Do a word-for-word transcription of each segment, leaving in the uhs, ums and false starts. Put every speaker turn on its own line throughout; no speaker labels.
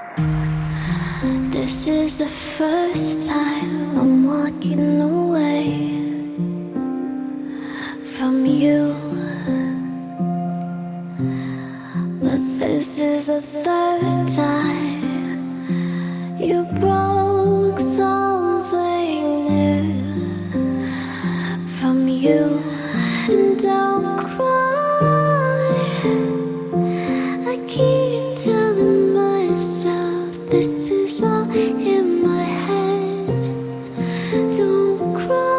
This is the first time I'm walking away from you, but this is the third time you broke something new from you. And don't cry, I keep telling myself this is all in my head. Don't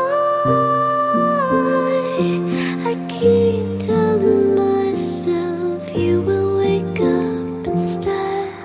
cry, I keep telling myself you will wake up instead.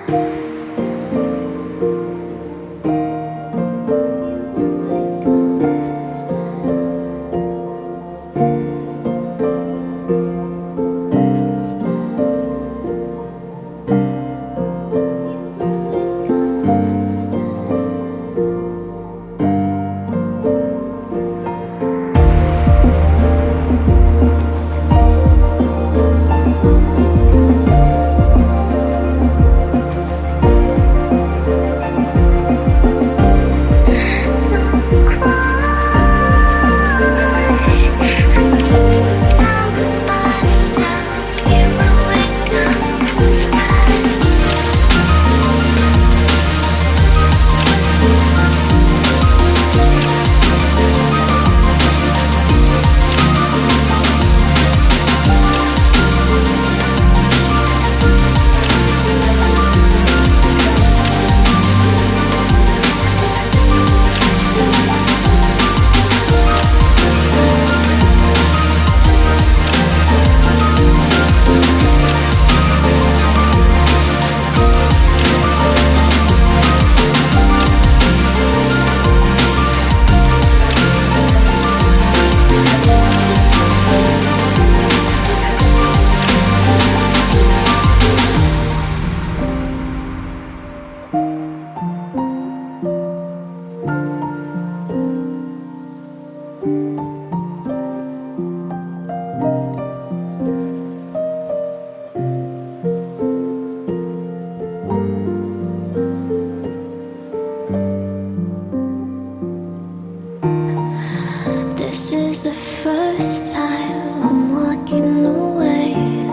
This is the first time I'm walking away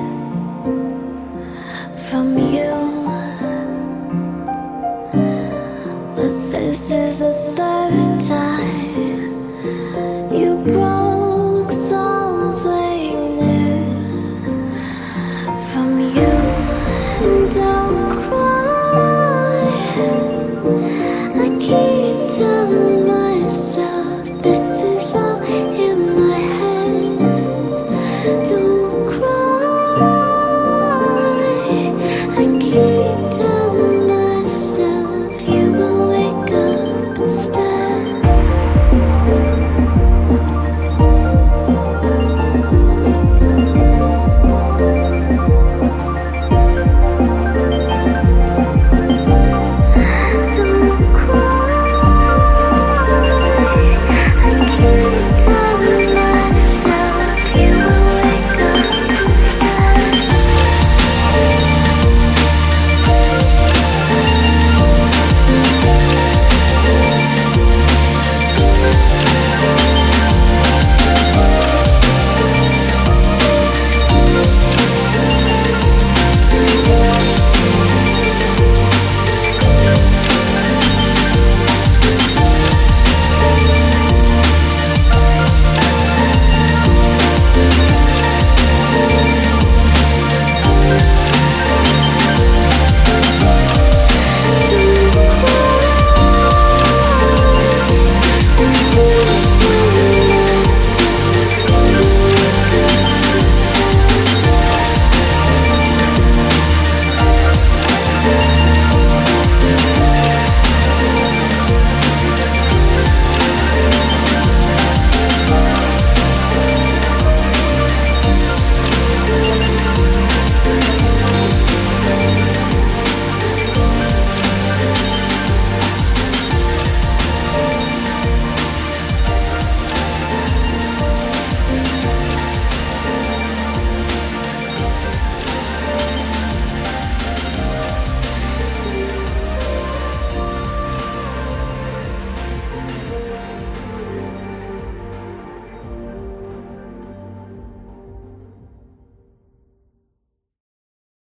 from you, but this is the third time